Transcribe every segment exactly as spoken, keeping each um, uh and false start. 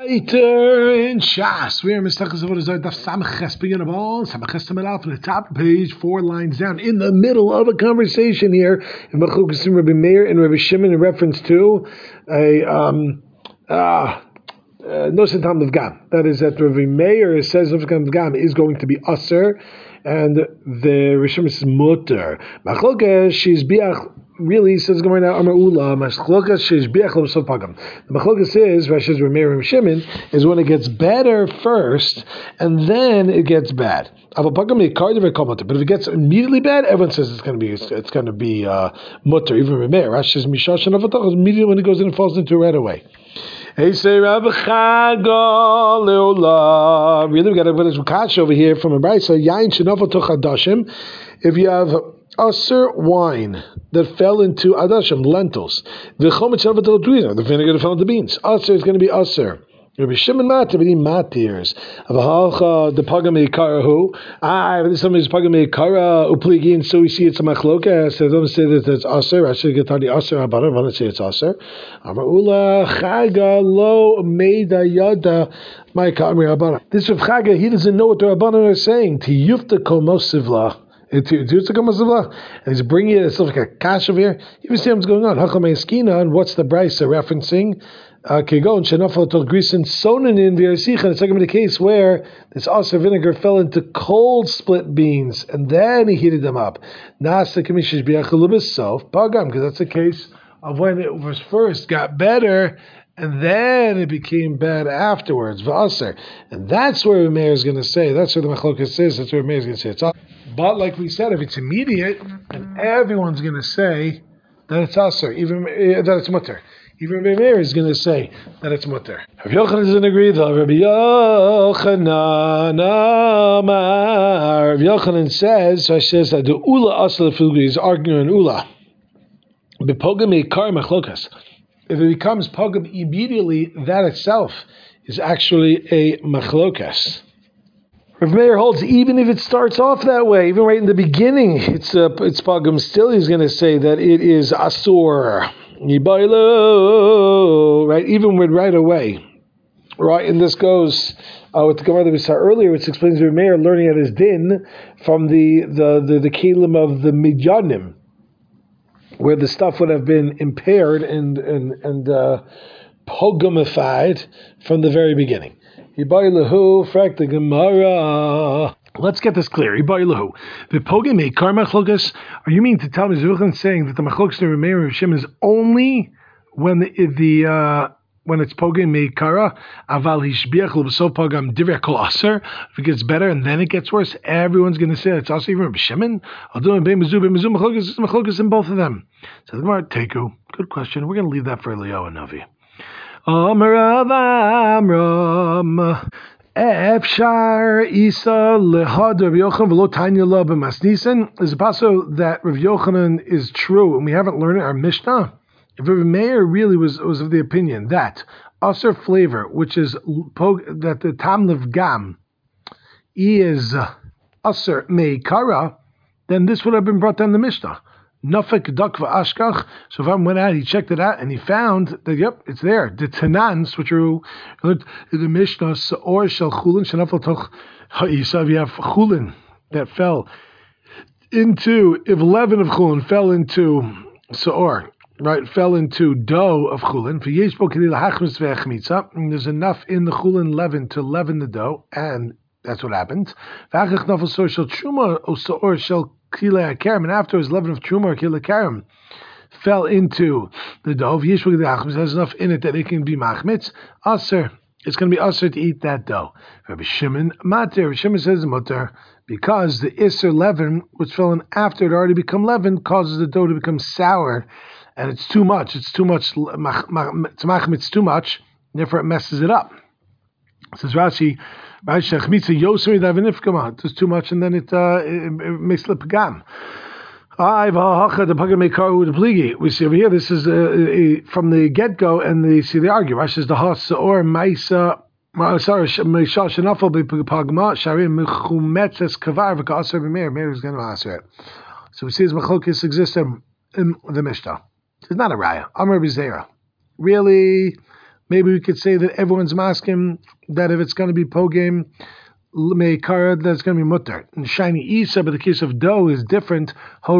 Later in Shas, we are Mistachas Avodah Zarah Daf Samches beginning of all Samches Tamalaf from the top of the page, four lines down, in the middle of a conversation here in Machukas Rabbi Meir and Rabbi Shimon in reference to a um uh Nosen Tam of Gam. That is that Rabbi Meir says Nosen Tam of Gam is going to be Aser, and the Rishon is Mutter. Machlokas she's biach. Really, says going out Amar Ula, Machlokas Shishbiach L'Sov Pagam. The Machlokas is Rashis Rameir and Shimon is when it gets better first, and then it gets bad. But if it gets immediately bad, everyone says it's going to be it's, it's going to be uh, mutter. Even Rameir Rashis Mishash and Avatach immediately when it goes in and falls into it right away. Hey, say Rabbi Chaga Leula. Really, we got to put this kash over here from a brayso. Yain Shenafal Tochadashim. If you have Aser wine that fell into adashim, lentils, the the vinegar that fell into beans. Aser is going to be Aser. Rabbi Shimon Matir, but he matirs. The pagam ikarahu. Ah, this somebody's pagam ikara upligin. So we see it's a machloka. So don't say that it's Aser. I should get the Aser about it. I want to say it's Aser. Amar chaga lo meida yada. This of chaga, he doesn't know what the rabbanan are saying. Tiyufta komosivla. And he's bringing it, it's like a cash over here. You see what's going on. And what's the brisa referencing? Kegon shenafal to grisin sonanin v'yasicha. It's talking about the case where this aser vinegar fell into cold split beans and then he heated them up. Nasa kamishish biachalubis pagam, because that's the case of when it was first got better and then it became bad afterwards. V'aser, and that's where Meir is going to say. That's where the machlokas is. That's where Meir is going to say it's. But like we said, if it's immediate, then everyone's going to say that it's aser, even uh, that it's mutter. Even Rabbi Meir is going to say that it's mutter. Rabbi Yochanan doesn't agree though. Rabbi Yochanan, Rabbi Yochanan says, so says that the ula asal filgri is arguing ula. Bepogam ikar machlokas. If it becomes pogam immediately, that itself is actually a machlokas. Rav Meir holds even if it starts off that way, even right in the beginning, it's uh, it's pagam. Still, he's going to say that it is asur, right? Even with right away, right? And this goes uh, with the Gemara that we saw earlier, which explains Rav Meir learning at his din from the the the, the kelim of the midyanim, where the stuff would have been impaired and and and uh, pogamified from the very beginning. Frak the Gemara. Let's get this clear. The pogam ikar machlokas. Are you mean to tell me Zuchan saying that the machlokas of Rameir and Shimon is only when the, the uh, when it's pogam ikara aval hishbiach l'b'sof pogam divrei kol aser? If it gets better and then it gets worse, everyone's going to say it's also even Shimon. Although in Bein Mizu, Bein Mizu machlokas is machlokas in both of them. So the Gemara Teku. Good question. We're going to leave that for Eliyahu and Navi. Amar Amram Efshar Isa Lehad Rav Yochanan V'lo Tanya Lo B'Masnisen. Is it possible that Rav Yochanan is true and we haven't learned our Mishnah? If Rav Meir really was was of the opinion that Aser flavor, which is that the Tamlev Gam is Aser Meikara, then this would have been brought down the Mishnah. Nafek Dakva Ashkach. So if I went out, he checked it out, and he found that yep, it's there. The Tanan switcheroo, the Mishnah Seor Shel Chulin Shenafal Toch Ha'isa. You have Chulin that fell into if leaven of Chulin fell into Seor, right? Fell into dough of Chulin. For Yesh Bo Kedei Lahachmis Ve'Chmitza. There's enough in the Chulin leaven to leaven the dough, and that's what happened. V'achach Nafal Seor Shel Truma or Seor Shel Kila Karim, and after his leaven of Truma or Kila Karim fell into the dough, there's enough in it that it can be machmitz, aser. It's going to be aser to eat that dough. Rabbi Shimon Matir, Rabbi Shimon says mutter, because the iser leaven, which fell in after it already become leaven, causes the dough to become sour, and it's too much. It's too much. It's machmitz too much, therefore it messes it up. Says Rashi, there's too much, and then it, uh, it, it makes it pagam. We see over here, this is uh, a, from the get-go, and they see the argue. Rashi says the has or maisa. Sorry, Meir is going to answer it. So we see his machlokes exists in, in the Mishnah. It's not a raya. Amar Bizera. Really, maybe we could say that everyone's masking that if it's going to be pogim meikara, that's going to be mutter. And shiny isa, but the case of dough is different.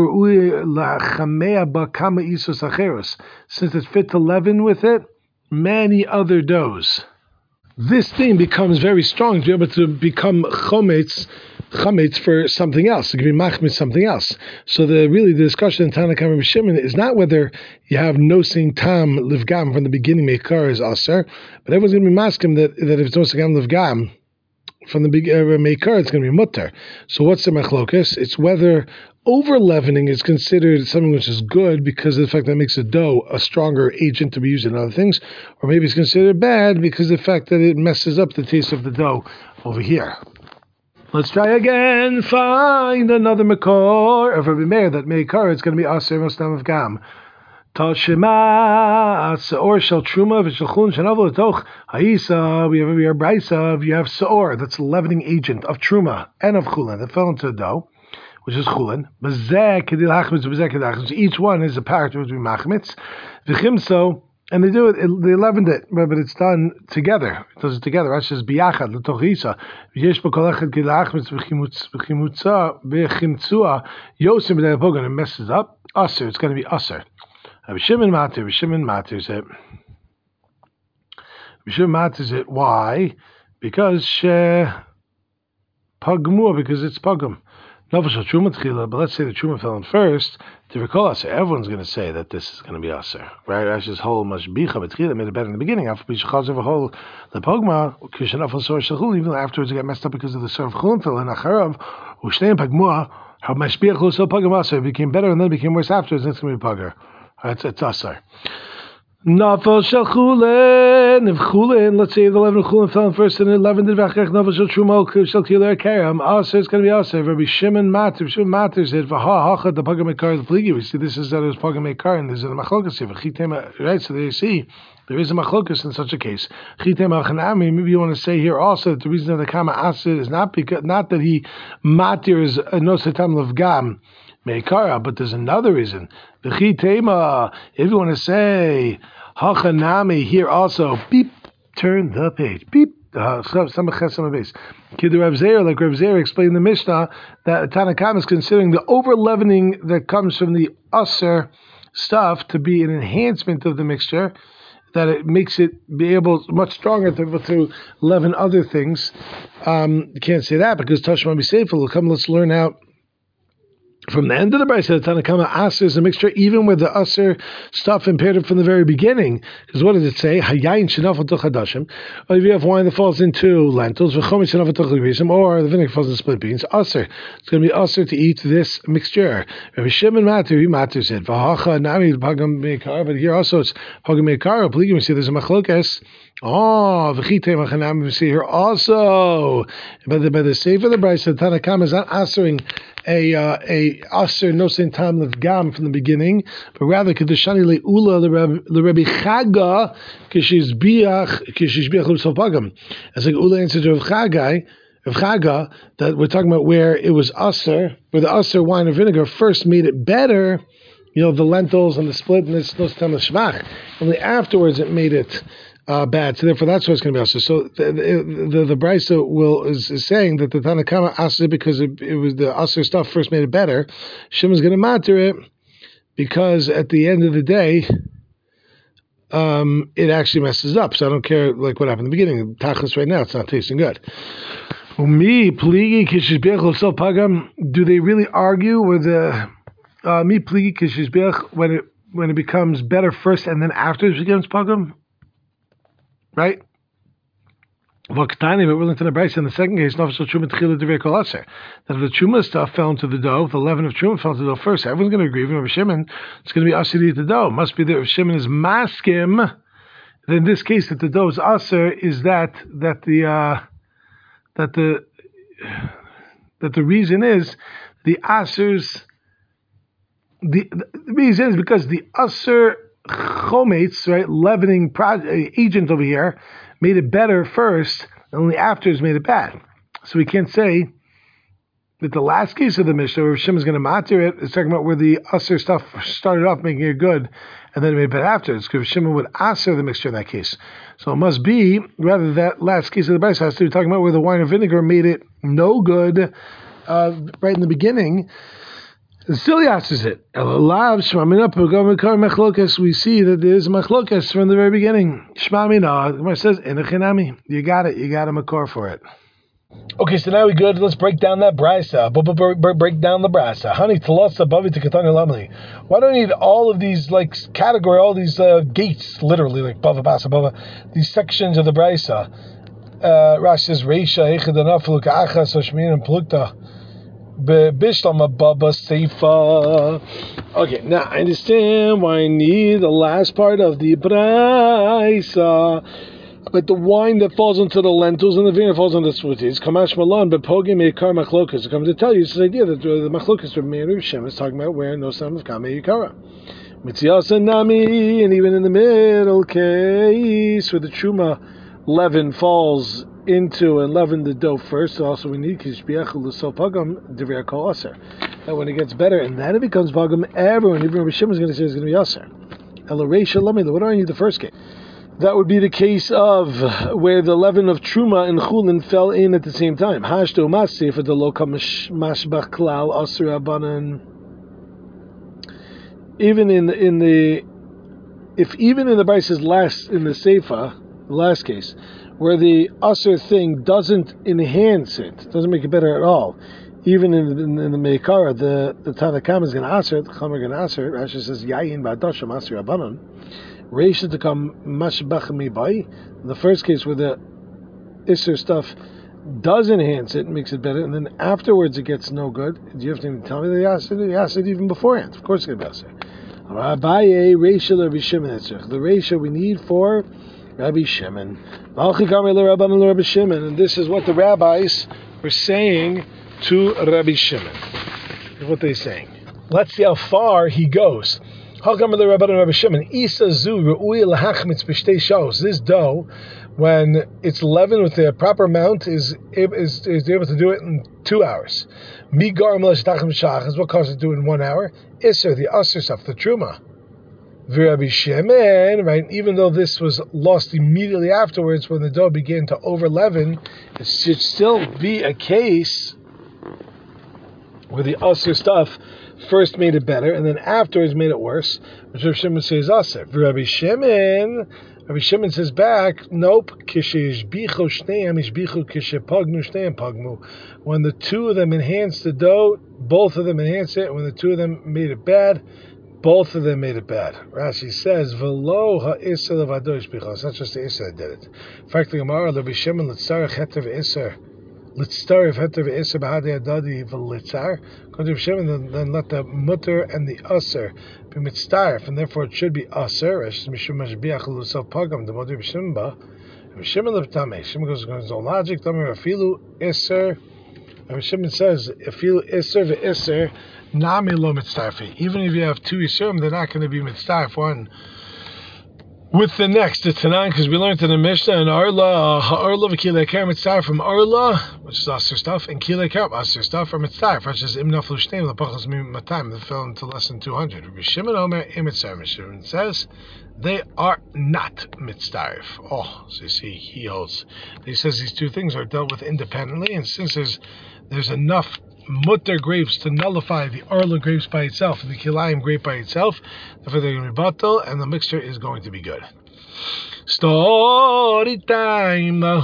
Since it's fit to leaven with it, many other doughs. This thing becomes very strong to be able to become chometz, chometz for something else. It can be machmitz something else. So the really the discussion in Tanna Kamma Rabbi Shimon is not whether you have no sing tam livgam from the beginning meikar is aser, but everyone's going to be masking that that if it's no sing tam livgam from the beginning uh, meikar, it's going to be mutter. So what's the machlokas? It's whether over leavening is considered something which is good because of the fact that it makes the dough a stronger agent to be used in other things, or maybe it's considered bad because of the fact that it messes up the taste of the dough over here. Let's try again. Find another makor of Rabbi Meir that meikar it's going to be aser mostam of gam. Tashema seor shel truma v'shelchun shenavel letoch ha'isa. We have we have brisa. You have seor, that's the leavening agent of truma and of chulin that fell into the dough, which is chulin. Each one is a part which we machmitz. V'chimso, and they do it. They leavened it, but it's done together. It does it together. Rashi says biyachad l'tochisa. V'yesh b'kol echad k'lachmitz v'chimutza v'chimtzua yosim b'dei pogan. It messes up. Aser. It's going to be aser. Rabbi Shimon matir. Rabbi Shimon matir it. Rabbi Shimon matir it. Why? Because pagmua. Because it's pagum. But let's say the truma fell in first. To recall aser, everyone's going to say that this is going to be aser, right? Rashi's whole mashbicha betchila made it better in the beginning. After bishachazer a whole the pogma kishanaf al sor shachul, even afterwards it got messed up because of the sor of chulin fell in acharav u'shteim pagmua. How mashbiach also pagam aser, it became better and then it became worse afterwards. That's going to be pagar. It's it's aser. Nafal shel chulin, if chulin, let's say the eleven of chulin fell in first and eleven did v'achach nafal shel truma shel kiler karam, aser it's going to be aser. Rabbi Shimon matir, Shimon matir said v'ha hacha the pagam meikar the pligi. We see this is that it was pagam meikar and there's a machlokas here. V'chitem, right? So they see there is a machlokas in such a case. Chitem achanami. Maybe you want to say here also that the reason that the kama aser is not because not that he matir is no setam levgam meikara, but there's another reason. V'chitema, if you want to say hachanami here also, beep, turn the page, beep. Uh, some base. Kid Rav Zeir, like Rav Zeir explained in the Mishnah that Tanna Kamma is considering the over leavening that comes from the aser stuff to be an enhancement of the mixture, that it makes it be able much stronger to be able to leaven other things. Um, you can't say that because Tashma be safe. We'll come. Let's learn out. From the end of the brisa, the Tanna Kamma aser is a mixture, even with the aser stuff imperative from the very beginning. Because what does it say? Hayayin shenafal tochadashim. Or if you have wine that falls into lentils, v'chometz shenafal tochadashim, or the vinegar falls into split beans, aser. It's going to be aser to eat this mixture. Rabbi Shimon matir, he matir said, v'hacha nami pagam meikar. But here also it's pagam meikar. Please, we see there's a machlokas. Oh, v'chitei machanami. We see here also. By the by the sefer of the brisa, the Tanna Kamma is not asering a uh, a aser no sein tam levgam from the beginning, but rather kedeshani leula leRebbi Chaga kishizbiach kishizbiach l'sol pagam. As like Ula answered to Rav Chagai, Rav Chaga, that we're talking about where it was aser, where the aser wine or vinegar first made it better. You know, the lentils and the split and this no sein tam l'shvach. Only afterwards it made it Uh, bad, so therefore that's why it's going to be aser. So the the, the, the brisa will is, is saying that the Tanna Kamma aser because it, it was the aser stuff first made it better. Shimon's going to matter it because at the end of the day, um, it actually messes up. So I don't care like what happened in the beginning. Tachlis right now, it's not tasting good. Me pligi kishishbiach l'sol pagam. Do they really argue with the me pligi kishishbiach when it when it becomes better first and then after it becomes pagam? Right? V'ktani, but we're into the brisa in the second case, nafshel truma tchila devei kol aser. That if the truma stuff fell into the dough, the leaven of truma fell into the dough first, everyone's going to agree. Even Rav Shimon, it's going to be aser to eat the dough. Must be that Rav Shimon is maskim. Then in this case, that the dough is aser, is that that the uh, that the that the reason is the asers. The, the reason is because the aser chometz, right, leavening pro- agent over here, made it better first, and only after it's made it bad. So we can't say But the last case of the Mishnah, where Shimon is going to matir it, is talking about where the usher stuff started off making it good, and then it made bad after. It's because Shimon would aser the mixture in that case. So it must be, rather that last case of the Bryce has to be talking about where the wine or vinegar made it no good uh, right in the beginning. Still yasses it. We see that there is machlokas from the very beginning. Shmamina, Gemara says, "Enechinami." You got it. You got a makor for it. Okay, so now we good. Let's break down that brisa. Break down the brisa. Honey, talasa bavi tekatani lamli. Why do I need all of these like category, all these uh, gates, literally like bava basa bava, these sections of the brisa? Uh, Rashi says reisha echad anaflu ka'achas oshmin and plukta. Bishlama Baba Seifa. Okay, now I understand why I need the last part of the Braisa. But the wine that falls into the lentils and the vinegar falls into the sweeties. Kamash Malan, but Pogim Yikar Machlokas. Come to tell you this idea that the Machlokas from Meir Shem is talking about where no son of Kame Yikara. Mitziasa Nami, and even in the middle case where the Truma leaven falls into and leaven the dough first. So also we need that when it gets better and then it becomes pagam, everyone, even Rabbi Shimon is going to say it's going to be aser. What do I need the first case? That would be the case of where the leaven of truma and chulin fell in at the same time. Hashto masif for the loka mashbach klal aser abanan. Even in the, in the if even in the Bryce's last in the Seifa, the last case, where the usher thing doesn't enhance it, doesn't make it better at all. Even in, in, in the Meikara, the the Tanakam is going to answer it, the Chamer going to answer it. Rashi says, Yayin ba'adasham asir abanon. Reisha to come mashbach mibai. The first case where the Isser stuff does enhance it, makes it better, and then afterwards it gets no good. Do you have to even tell me that you asked it? You asked it even beforehand. Of course it's going to be Asir. Abaye, Reisha Rabbi Shimon. The Reisha we need for Rabbi Shimon. And this is what the rabbis were saying to Rabbi Shimon. This is what they're saying. Let's see how far he goes. This dough, when it's leavened with the proper amount, is is, is able to do it in two hours. What causes it to do it in one hour? Isser, the usher stuff, the truma. Rabbi Shimon, right? Even though this was lost immediately afterwards, when the dough began to over leaven, it should still be a case where the usher stuff first made it better, and then afterwards made it worse. Which Rabbi Shimon says usher. Rabbi Shimon, Rabbi Shimon says back, nope. When the two of them enhanced the dough, both of them enhanced it. When the two of them made it bad, both of them made it bad. Rashi says, "V'lo ha'isser levadosh bichos." It's not just the isser that did it. In fact, the Gemara, Rabbi Shimon litzarich heter v'isser, litzarich heter v'isser b'hadei adadi v'litzar. According to Shimon, then, then let the mutter and the usser be mitzarif, and therefore it should be usser. Rashi mishum mashbiach l'usav pagam the mother Shimon ba. Rabbi Shimon l'ptamei. Shimon goes on his own logic. Tamir afilu isser. Rabbi Shimon says afilu isser v'isser. Nami lo mitzarfi. Even if you have two Yisurim, they're not going to be mitzarf one with the next. It's Tanan, because we learned in the Mishnah and Arla, Ha'arla v'kilei kar mitzarf from Arla, which is Aser stuff, and kilei kar Aser stuff from mitzarf, which is Im naflu shneim l'pachas mimatam, that fell into less than two hundred. Rabbi Shimon Omer im mitzarf. Shimon says they are not mitzarf. Oh, so you see, he holds. He says these two things are dealt with independently, and since there's there's enough mutter grapes to nullify the Arla grapes by itself and the Kilayim grape by itself, therefore they're going to be batal, and the mixture is going to be good. Story time. There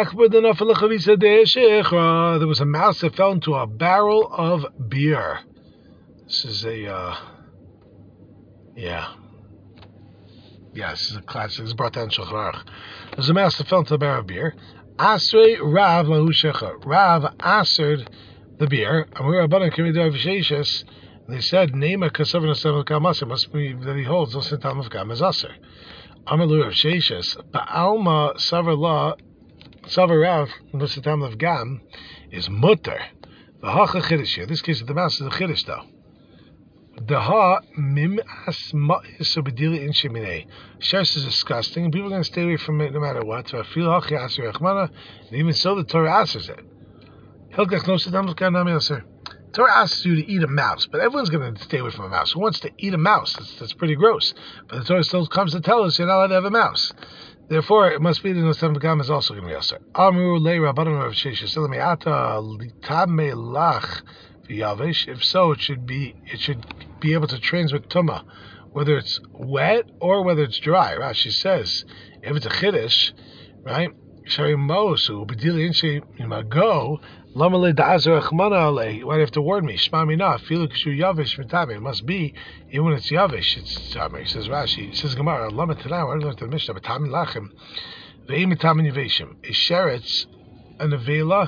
was a mouse that fell into a barrel of beer. This is a, uh, yeah. Yeah, this is a classic. This is brought down in Shulchan Aruch. There's a mouse that fell into a barrel of beer. Asrei Rav Lahu Shecha. Rav answered the beer, and we were about to they said, Nema Kasavan Asam Kamasir must be that he holds also Tam of Gam as Aser. Amalu of Sheshes, Ba'alma Savar Savarav, Nusatam of Gam, is Mutter. The Hacha Chiddish here. This case of the mouse is a Chiddish though. The Ha Mim As Ma'is Obedili in Shemine. Shesh is disgusting, and people are going to stay away from it no matter what. So I feel Hachi Aser Echmana, and even so the Torah answers it. Hilkach no Satam of Gam Nami Aser. Torah asks you to eat a mouse, but everyone's going to stay away from a mouse. Who wants to eat a mouse? That's, that's pretty gross. But the Torah still comes to tell us you're not allowed to have a mouse. Therefore, it must be that the Nosam V'Gam is also going to be Aser. Amru Lei Rabbanan Rav Sheshes Silami Ata Litame Lach V'Yavish. If so, it should be it should be able to transmit Tumah, whether it's wet or whether it's dry. Rashi says, if it's a Chiddush, right? Shari Mosu B'Dili Inshi Go. Why do you have to warn me? Shema mina. Filu kishu yavish mitame. It must be even when it's yavish. It's tame. He says Rashi. He says Gemara. Lama tanai. Why do you learn the Mishnah? B'tamin lachem. Ve'im mitamin yaveshim. Is sheretz an avela?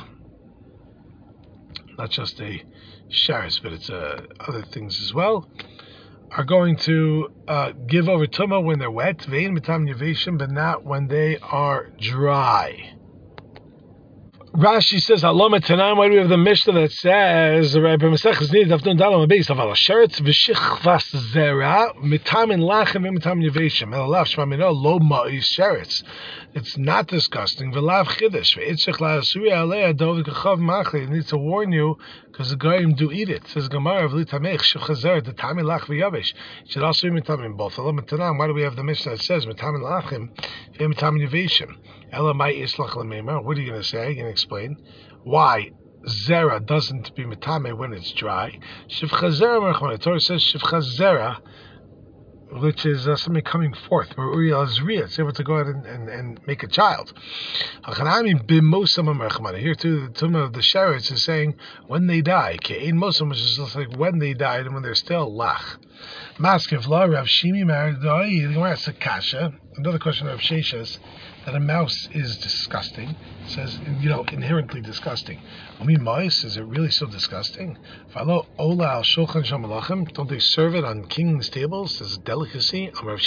Not just a sheretz, but it's uh, other things as well. Are going to uh, give over tumah when they're wet. Ve'im mitamin yaveshim, but not when they are dry. Rashi says, Aloma Tanam, why do we have the Mishnah that says, Rabbi Mesechus Nid, Avdun Dalam Abeis, Aval Sheretz, V'shichvas Zera, Mitamin Lachem, Mitamin Yaveshim, Elalav Shmamino, Lo Ma'is Sheretz. It's not disgusting. V'lav Chiddush, V'itzich La'asuri Alei, Adov V'kachav Machli. It needs to warn you, because the Goyim do eat it. It says, Gemara, V'litamech, Shivchazer, the Tamin Lach V'yavesh. It should also be Mitamin both. Aloma Tanam, why do we have the Mishnah that says, Mitamin Lachem, Mitamin Yaveshim? What are you going to say? Are you going to explain why zera doesn't be mitame when it's dry? Shivcha zera, the Torah says shivcha zera, which is uh, something coming forth. Where Uriel is it's able to go out and, and, and make a child. Here too, the tumah of the sheretz is saying when they die. Ke'ein mosam, which is just like when they died and when they're still lach. Maskiv la Rav Shimi Maradai. The Gemara asks a kasha. Another question of Rav Sheshes, that a mouse is disgusting. It says, you know, inherently disgusting. I mean, mice, is it really so disgusting? Don't they serve it on king's tables as a delicacy? Look,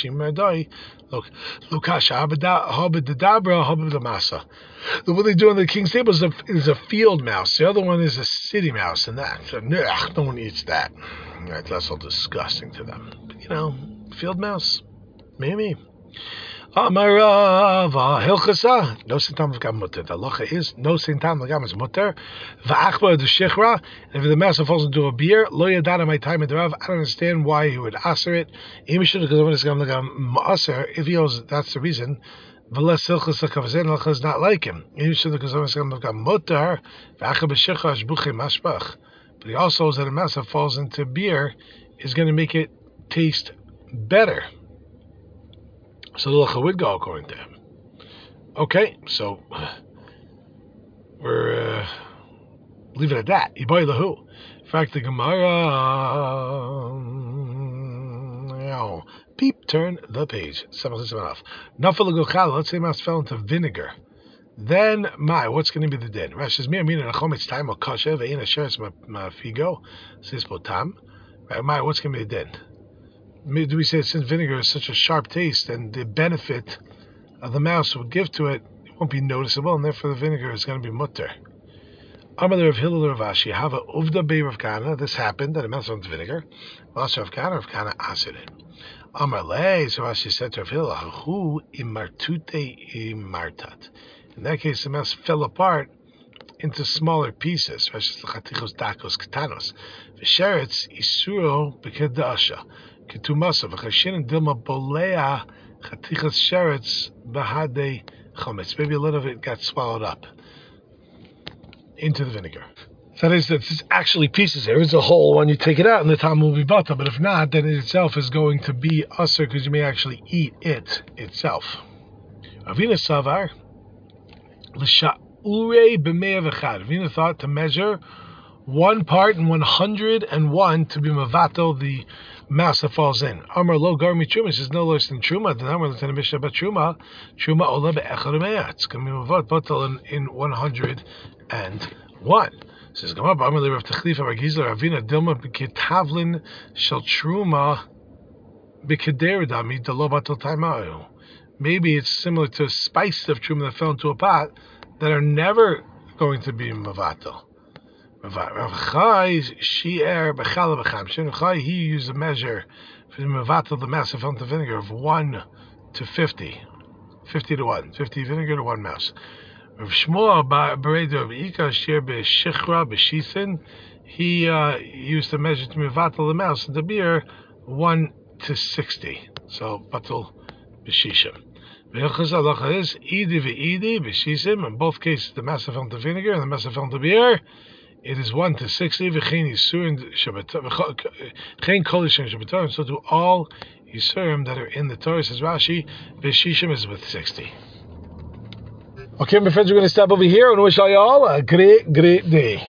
the what they do on the king's table is a, is a field mouse. The other one is a city mouse, and that, so, no one eats that. Right, that's all disgusting to them. But, you know, field mouse, maybe. Amarava Hilchasa, no Sintam V'Gam Mutter. The halacha is no Sintam V'Gam is Mutter. V'achba the Shechra, and if the master falls into a beer, Lo Yadana my time at the Rav. I don't understand why he would aser it. If he knows that's the reason, V'les Hilchasa Kavazen halacha is not like him. Mutter. V'achba Shechra Shbuche Mashbach. But he also knows that a master falls into beer is going to make it taste better. So the halacha would go according to him. Okay, so we're uh, leave it at that. Ibai lahu. In fact, the Gemara, um, peep, turn the page. Nafal gochal. Let's say mouse fell into vinegar. Then my, what's going to be the din? Rashi says, "Mi amin nachom it's time of kasha ve'in asheres ma figo says potam." Right, my, what's going to be the din? Do we say since vinegar is such a sharp taste and the benefit of the mouse would give to it, it won't be noticeable, and therefore the vinegar is going to be mutter. Amalei Rav Hillel Rav Ashi have a uvda bei Rav Kana. This happened that a mouse went vinegar. Also Rav Kana, Rav Kana asid it. Amalei, so Ashi said to Rav Hillel, "Hu imartute imartat." In that case, the mouse fell apart into smaller pieces. Rashi says chatichos dakos katanos. V'sheretz isuro b'kedasha. Ketumasa v'chashin and dilma bolea chatichas sheretz bahade chometz. Maybe a little of it got swallowed up into the vinegar. That is, that it's actually pieces. There is a hole when you take it out, and the tam will be bata. But if not, then it itself is going to be usher because you may actually eat it itself. Avina savar l'sha'urei b'mei v'chad. Avina thought to measure one part in one hundred and one to be mavato the mouse that falls in. Amar lo garmi truma says no less than truma. The number that's in the Mishnah about truma, truma ola be'echad u'me'at. It's going to be mavat batal in, in one hundred and one. Says Gemara, Amar le Rav Techlifa Ragizla Ravina Dilma b'ketavlin shel truma b'kederidami delo batal taima'u. Maybe it's similar to spices of truma that fell into a pot that are never going to be mavatal. Rav Chai Shi'er B'chala B'cham. Rav Chai, he used a measure for the mevatel the mouse of the vinegar of one to fifty, fifty to one, fifty vinegar to one mouse. Rav Shmuel B'Rei Rav Ika Shi'er B'Shichra B'Shithin. he uh, used to measure to Mivatal the mouse and the beer one to sixty. So Batul B'Shishim. V'Hilchas Halacha is Idi v'Idi B'Shishim. In both cases, the massive amount of vinegar and the massive amount of beer, it is one to sixty. V'chein Yisurim V'chein Kol Yisurim Shabbatim. So do all Yisurim that are in the Torah, says Rashi. B'Shishim is with sixty. Okay, my friends, we're going to stop over here and wish all y'all a great, great day.